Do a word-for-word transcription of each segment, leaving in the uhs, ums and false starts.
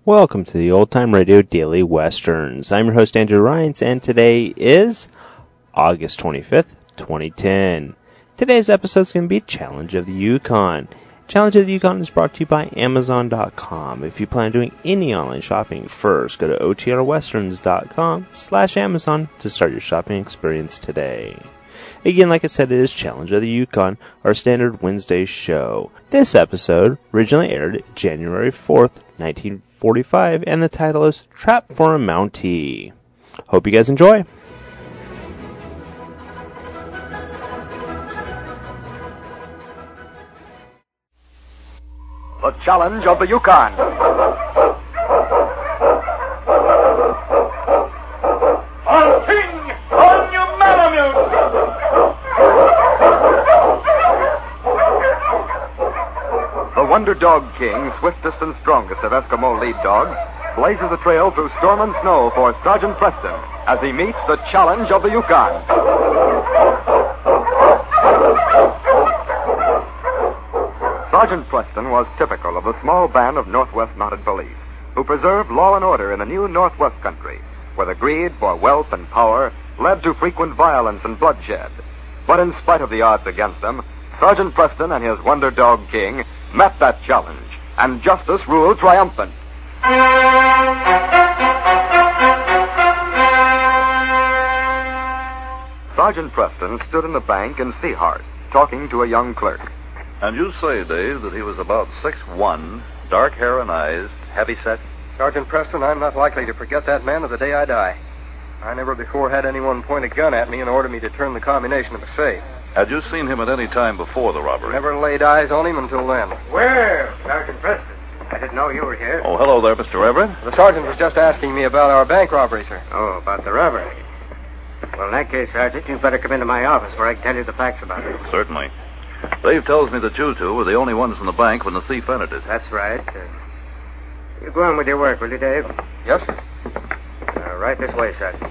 Welcome to the Old Time Radio Daily Westerns. I'm your host, Andrew Rhynes, and today is August twenty-fifth, twenty ten. Today's episode is going to be Challenge of the Yukon. Challenge of the Yukon is brought to you by Amazon dot com. If you plan on doing any online shopping, first go to O T R westerns dot com slash Amazon to start your shopping experience today. Again, like I said, it is Challenge of the Yukon, our standard Wednesday show. This episode originally aired January fourth, nineteen forty-five, and the title is Trap for a Mountie. Hope you guys enjoy. The Challenge of the Yukon. On King, on your Malamute! The Wonder Dog King, swiftest and strongest of Eskimo lead dogs, blazes a trail through storm and snow for Sergeant Preston as he meets the Challenge of the Yukon. Sergeant Preston was typical of the small band of Northwest Mounted Police who preserved law and order in the new Northwest country, where the greed for wealth and power led to frequent violence and bloodshed. But in spite of the odds against them, Sergeant Preston and his Wonder Dog King met that challenge, and justice ruled triumphant. Sergeant Preston stood in the bank in Seahart, talking to a young clerk. And you say, Dave, that he was about six one, dark hair and eyes, heavy-set? Sergeant Preston, I'm not likely to forget that man to the day I die. I never before had anyone point a gun at me and order me to turn the combination of a safe. Had you seen him at any time before the robbery? Never laid eyes on him until then. Well, Sergeant Preston, I didn't know you were here. Oh, hello there, Mister Everett. The sergeant was just asking me about our bank robbery, sir. Oh, about the robbery. Well, in that case, Sergeant, you'd better come into my office where I can tell you the facts about it. Certainly. Dave tells me that you two were the only ones in the bank when the thief entered it. That's right. Uh, you go on with your work, will you, Dave? Yes, sir. Uh, right this way, Sergeant.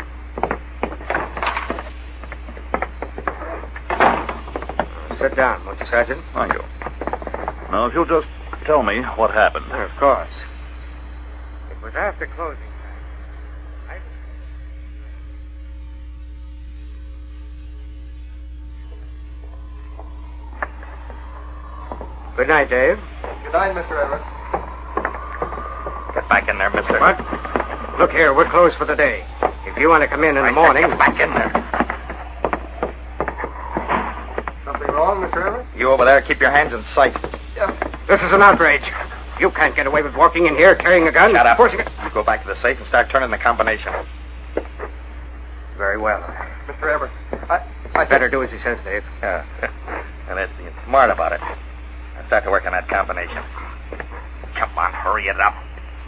Sit down, won't you, Sergeant? Thank you. Now, if you'll just tell me what happened. Oh, of course. It was after closing time. I... Good night, Dave. Good night, Mister Everett. Get back in there, mister. What? Look here, we're closed for the day. If you want to come in in the morning... Get back in there. Wrong, Mister Everett? You over there, keep your hands in sight. Yeah. This is an outrage. You can't get away with walking in here carrying a gun. Shut up. Forcing... You go back to the safe and start turning the combination. Very well. Mister Everett, I... I'd better do as he says, Dave. Yeah. And that's being smart about it. Now start to work on that combination. Come on, hurry it up.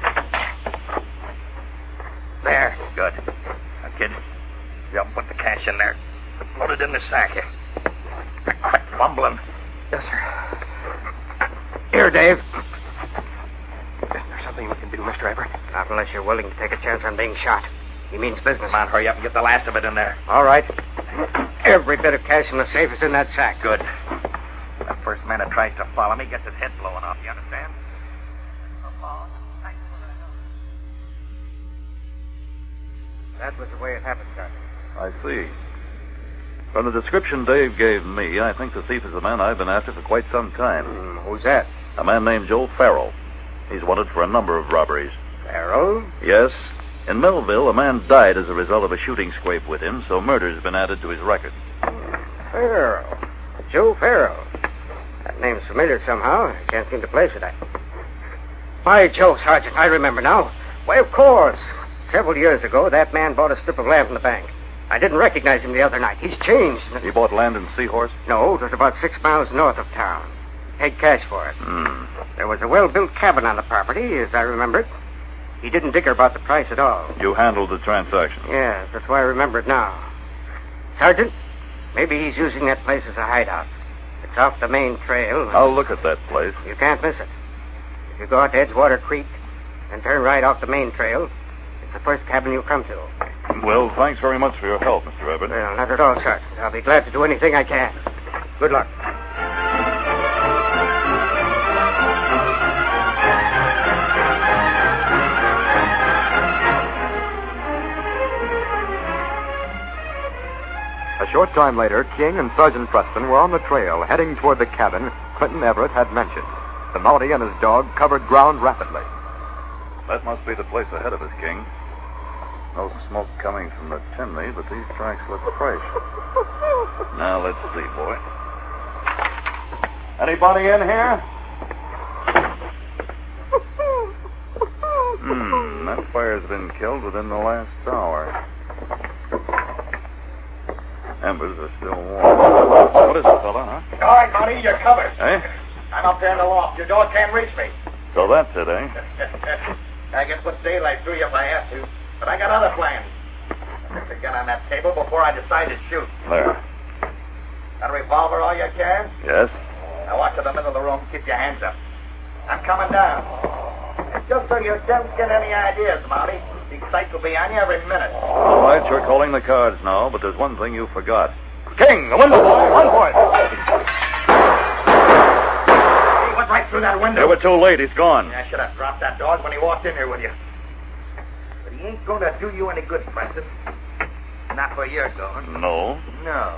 There. Good. Now, kid, you'll put the cash in there. Load it in the sack here. Quit fumbling. Yes, sir. Here, Dave. Is there something we can do, Mister Everett? Not unless you're willing to take a chance on being shot. He means business. Come on, hurry up and get the last of it in there. All right. Every bit of cash in the safe is in that sack. Good. The first man that tries to follow me gets his head blown off, you understand? That was the way it happened, Sergeant. I see. From the description Dave gave me, I think the thief is the man I've been after for quite some time. Mm, who's that? A man named Joe Farrell. He's wanted for a number of robberies. Farrell? Yes. In Melville, a man died as a result of a shooting scrape with him, so murder's been added to his record. Farrell. Joe Farrell. That name's familiar somehow. I can't seem to place it. I... By Joe, Sergeant, I remember now. Why, of course. Several years ago, that man bought a strip of land from the bank. I didn't recognize him the other night. He's changed. He bought land in Seahorse? No, it was about six miles north of town. Paid cash for it. Hmm. There was a well-built cabin on the property, as I remember it. He didn't dicker about the price at all. You handled the transaction? Yes, that's why I remember it now. Sergeant, maybe he's using that place as a hideout. It's off the main trail. I'll look at that place. You can't miss it. If you go out to Edgewater Creek and turn right off the main trail, it's the first cabin you'll come to. Well, thanks very much for your help, Mister Everett. Well, not at all, Sergeant. I'll be glad to do anything I can. Good luck. short time later, King and Sergeant Preston were on the trail heading toward the cabin Clinton Everett had mentioned. The Mountie and his dog covered ground rapidly. That must be the place ahead of us, King. No smoke coming from the chimney, but these tracks look fresh. Now, let's see, boy. Anybody in here? Hmm, that fire's been killed within the last hour. Embers are still warm. What is it, fella, huh? All right, Monty, you're covered. Eh? I'm up there in the loft. Your dog can't reach me. So that's it, eh? I can put daylight through you if I have to, but I got other plans. I put the gun on that table before I decide to shoot. There. Got a revolver all you can? Yes? Now walk to the middle of the room. Keep your hands up. I'm coming down. And just so you don't get any ideas, Monty, these sights will be on you every minute. All right, you're calling the cards now, but there's one thing you forgot. King, the window boy, run for it. He went right through that window. You were too late. He's gone. I should have dropped that dog when he walked in here with you. But he ain't going to do you any good, Preston. Not where you're going. No. No.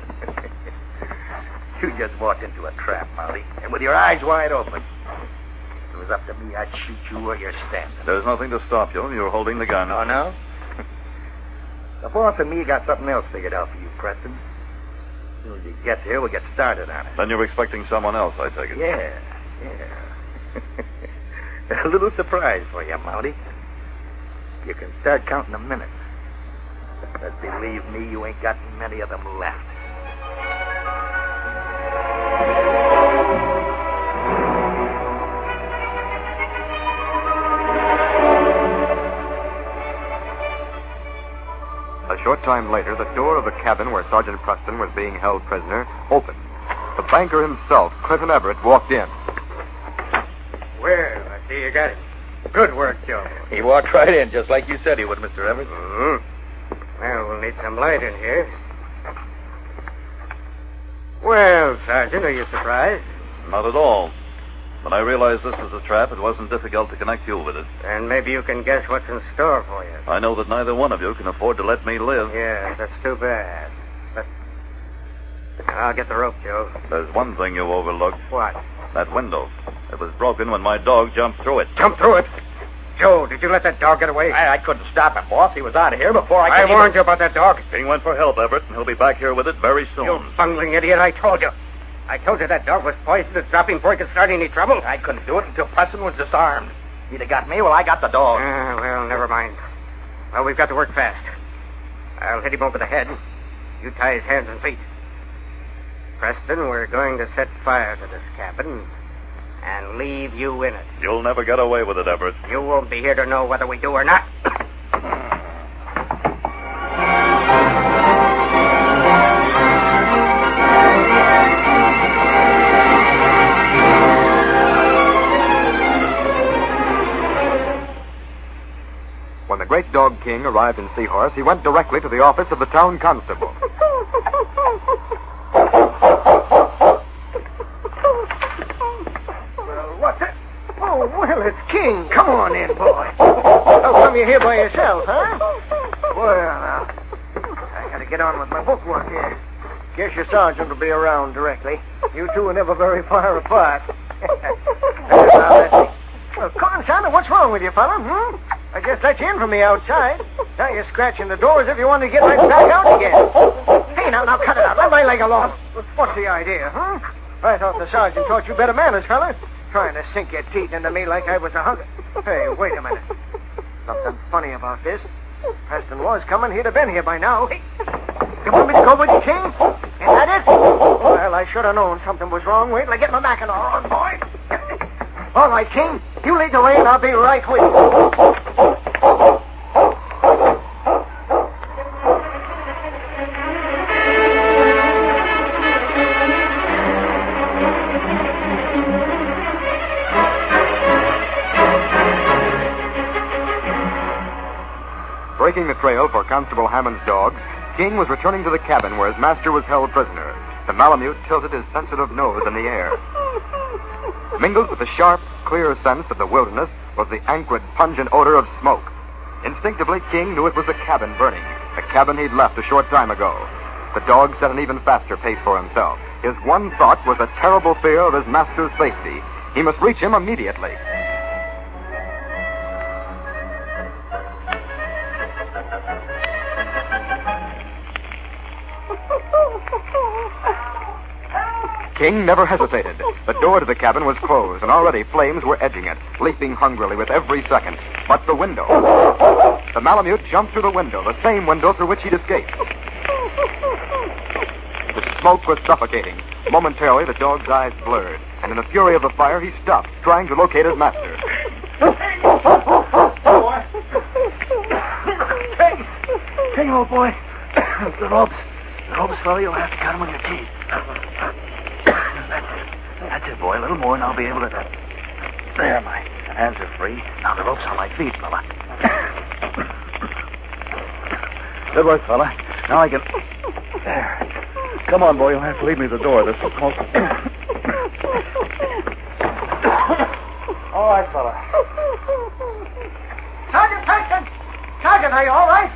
You just walked into a trap, Molly, and with your eyes wide open. If it was up to me, I'd shoot you where you're standing. There's nothing to stop you. You're holding the gun. Oh, no? The boss and me got something else figured out for you, Preston. As soon as he gets here, we'll get started on it. Then you're expecting someone else, I take it. Yeah, yeah. A little surprise for you, Mountie. You can start counting the minutes. But believe me, you ain't got many of them left. A short time later, the door of the cabin where Sergeant Preston was being held prisoner opened. The banker himself, Clinton Everett, walked in. Well, I see you got it. Good work, Joe. He walked right in, just like you said he would, Mister Everett. Mm-hmm. Well, we'll need some light in here. Well, Sergeant, are you surprised? Not at all. When I realized this was a trap, it wasn't difficult to connect you with it. And maybe you can guess what's in store for you. I know that neither one of you can afford to let me live. Yeah, that's too bad. But I'll get the rope, Joe. There's one thing you overlooked. What? That window. It was broken when my dog jumped through it. Jump through it? Joe, did you let that dog get away? I, I couldn't stop him, boss. He was out of here before I I could warned even... you about that dog. King went for help, Everett, and he'll be back here with it very soon. You bungling idiot, I told you. I told you that dog was poisoned to drop him before he could start any trouble. I couldn't do it until Preston was disarmed. He'd have got me, well, I got the dog. Ah, well, never mind. Well, we've got to work fast. I'll hit him over the head. You tie his hands and feet. Preston, we're going to set fire to this cabin and leave you in it. You'll never get away with it, Everett. You won't be here to know whether we do or not. When the great dog King arrived in Seahorse, he went directly to the office of the town constable. Well, what's it? Oh, well, it's King. Come on in, boy. How come you're here by yourself, huh? Well, now, I gotta get on with my bookwork here. Guess your sergeant will be around directly. You two are never very far apart. Now, let's see. Well, Constable, what's wrong with you, fella? Hmm? I guess that's in from the outside. Now you're scratching the door as if you wanted to get right back out again. Hey, now, now, cut it out. Let my leg alone. What's the idea, huh? I thought the sergeant taught you better manners, fella. Trying to sink your teeth into me like I was a hunk. Hey, wait a minute. Something funny about this. Preston was coming. He'd have been here by now. Hey, you want me to go with you, King? Is that it? Well, I should have known something was wrong. Wait till I get my back and all on, boy. All right, King. You lead the way, and I'll be right with you. Breaking the trail for Constable Hammond's dog, King was returning to the cabin where his master was held prisoner. The Malamute tilted his sensitive nose in the air. Mingled with the sharp, clear sense of the wilderness was the acrid, pungent odor of smoke. Instinctively, King knew it was the cabin burning, the cabin he'd left a short time ago. the dog set an even faster pace for himself. His one thought was a terrible fear of his master's safety. He must reach him immediately. King never hesitated. The door to the cabin was closed, and already flames were edging it, leaping hungrily with every second. But the window. The Malamute jumped through the window, the same window through which he'd escaped. The smoke was suffocating. Momentarily, the dog's eyes blurred, and in the fury of the fire, he stopped, trying to locate his master. King! King, old boy. The ropes. The ropes, fella, you'll have to cut them with your teeth. That's it. That's it, boy. A little more, and I'll be able to... There, my hands are free. Now the rope's on my feet, fella. Good work, fella. Now I can... There. Come on, boy. You'll have to lead me to the door. There's some smoke. All right, fella. Sergeant Paxton! Sergeant, are you all right?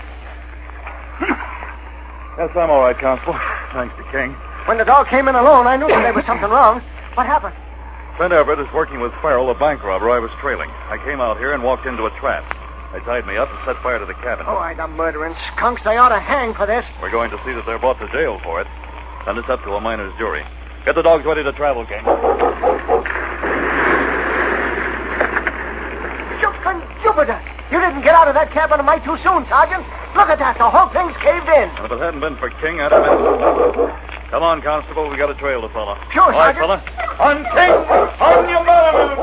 Yes, I'm all right, Constable. Thanks to King. When the dog came in alone, I knew that there was something wrong. What happened? Clint Everett is working with Farrell, the bank robber I was trailing. I came out here and walked into a trap. They tied me up and set fire to the cabin. Oh, I the murdering skunks. They ought to hang for this. We're going to see that they're brought to jail for it. Send us up to a miner's jury. Get the dogs ready to travel, King. Jupiter! You didn't get out of that cabin a mite too soon, Sergeant. Look at that. The whole thing's caved in. And if it hadn't been for King, I'd have been... Come on, Constable. We got a trail to follow. Sure, All right, Sergeant. fella. On King! On your Malamute!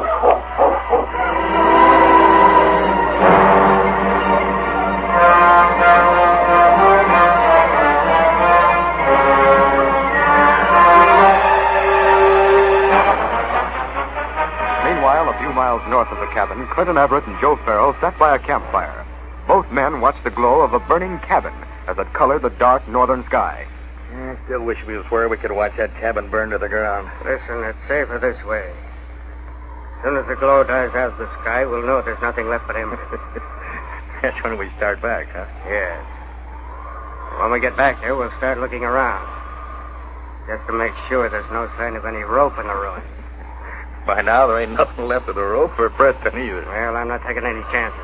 Meanwhile, a few miles north of the cabin, Clinton Everett and Joe Farrell sat by a campfire. Both men watched the glow of a burning cabin as it colored the dark northern sky. I still wish we was where we could watch that cabin burn to the ground. Listen, it's safer this way. As soon as the glow dies out of the sky, we'll know there's nothing left but him. That's when we start back, huh? Yes. When we get back there, we'll start looking around. Just to make sure there's no sign of any rope in the ruin. By now, there ain't nothing left of the rope for Preston either. Well, I'm not taking any chances.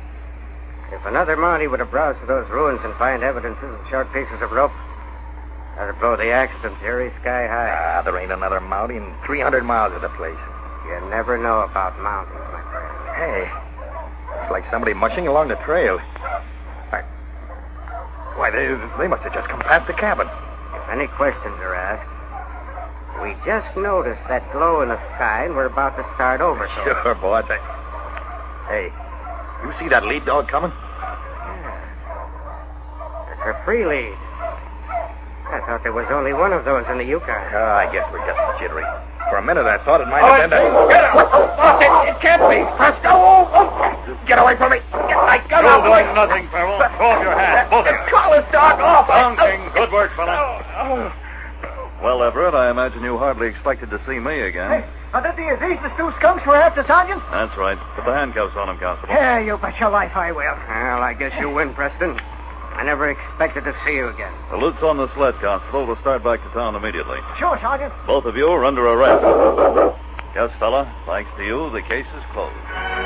If another Mountie would have browsed to those ruins and find evidences of short pieces of rope, that'd blow the accident theory sky high. Ah, there ain't another Mountie in three hundred miles of the place. You never know about Mounties, my friend. Hey, it's like somebody mushing along the trail. Why, why they, they must have just come past the cabin. If any questions are asked, we just noticed that glow in the sky and we're about to start over. So. Sure, boss. I... Hey, you see that lead dog coming? Yeah. It's a free lead. I thought there was only one of those in the Yukon. Oh, I guess we're just jittery. For a minute, I thought it might have been... A... Get him! It, it can't be! Presto! Oh, oh. Get away from me! Get my gun You're off doing me. nothing, Farrell. Throw off your hat, both of you. Call this dog off! Down, King. Good work, fella. Oh, Well, Everett, I imagine you hardly expected to see me again. Hey, are these, these the two skunks we're after, Sergeant? That's right. Put the handcuffs on him, Constable. Yeah, you bet your life I will. Well, I guess you win, Preston. I never expected to see you again. The loot's on the sled, Constable. We'll start back to town immediately. Sure, Sergeant. Both of you are under arrest. Yes, fella. Thanks to you, the case is closed.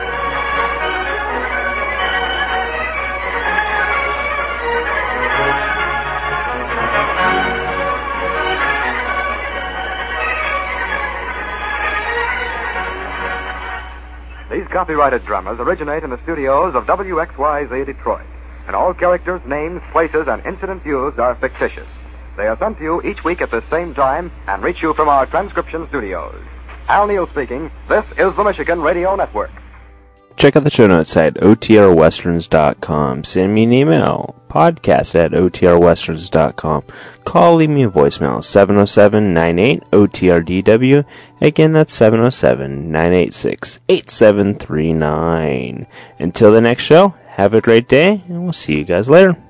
These copyrighted dramas originate in the studios of W X Y Z Detroit, and all characters, names, places, and incidents used are fictitious. They are sent to you each week at the same time and reach you from our transcription studios. Al Neal speaking. This is the Michigan Radio Network. Check out the show notes at O T R westerns dot com. Send me an email, podcast at O T R westerns dot com. Call, leave me a voicemail, seven oh seven, nine eight, O T R D W. Again, that's seven oh seven, nine eight six, eight seven three nine. Until the next show, have a great day, and we'll see you guys later.